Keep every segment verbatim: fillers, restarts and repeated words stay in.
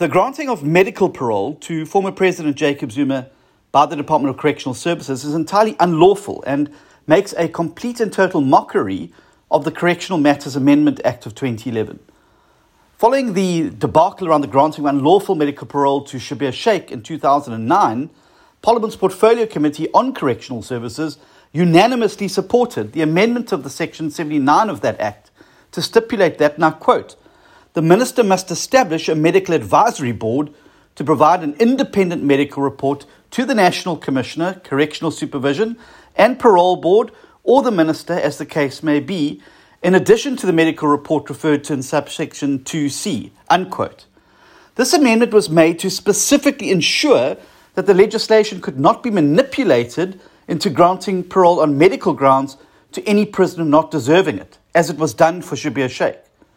The granting of medical parole to former President Jacob Zuma by the Department of Correctional Services is entirely unlawful and makes a complete and total mockery of the Correctional Matters Amendment Act of twenty eleven. Following the debacle around the granting of unlawful medical parole to Schabir Shaik in two thousand nine, Parliament's Portfolio Committee on Correctional Services unanimously supported the amendment of the Section seventy-nine of that Act to stipulate that, and I quote, "The Minister must establish a medical advisory board to provide an independent medical report to the National Commissioner, Correctional Supervision and Parole Board, or the Minister, as the case may be, in addition to the medical report referred to in subsection two C, unquote. This amendment was made to specifically ensure that the legislation could not be manipulated into granting parole on medical grounds to any prisoner not deserving it, as it was done for Schabir Shaik.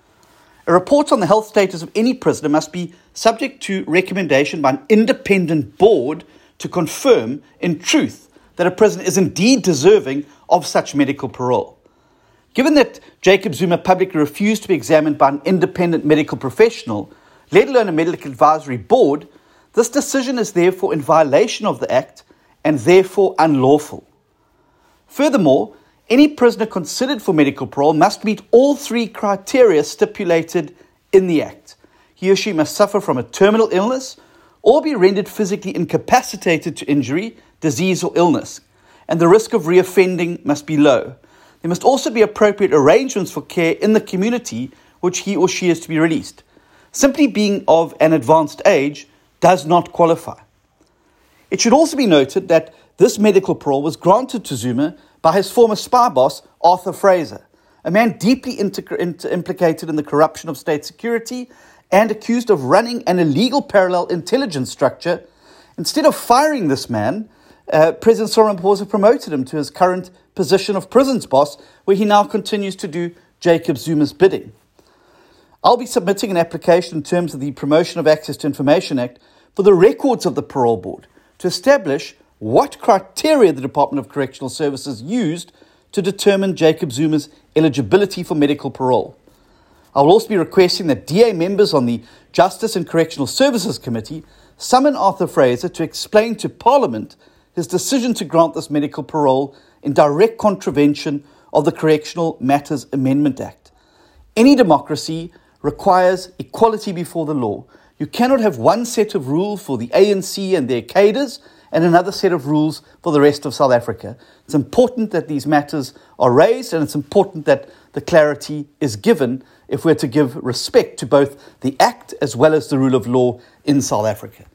A report on the health status of any prisoner must be subject to recommendation by an independent board to confirm, in truth, that a prisoner is indeed deserving of such medical parole. Given that Jacob Zuma publicly refused to be examined by an independent medical professional, let alone a medical advisory board, this decision is therefore in violation of the Act and therefore unlawful. Furthermore, any prisoner considered for medical parole must meet all three criteria stipulated in the Act. He or she must suffer from a terminal illness or be rendered physically incapacitated to injury, disease or illness, and the risk of reoffending must be low. There must also be appropriate arrangements for care in the community which he or she is to be released. Simply being of an advanced age does not qualify. It should also be noted that this medical parole was granted to Zuma by his former spy boss, Arthur Fraser, a man deeply inter- inter- implicated in the corruption of state security and accused of running an illegal parallel intelligence structure. Instead of firing this man, uh, President Cyril Ramaphosa promoted him to his current position of prisons boss, where he now continues to do Jacob Zuma's bidding. I'll be submitting an application in terms of the Promotion of Access to Information Act for the records of the Parole Board to establish what criteria the Department of Correctional Services used to determine Jacob Zuma's eligibility for medical parole. I will also be requesting that D A members on the Justice and Correctional Services Committee summon Arthur Fraser to explain to Parliament his decision to grant this medical parole in direct contravention of the Correctional Matters Amendment Act. Any democracy requires equality before the law. You cannot have one set of rules for the A N C and their cadres and another set of rules for the rest of South Africa. It's important that these matters are raised, and it's important that the clarity is given if we're to give respect to both the Act as well as the rule of law in South Africa.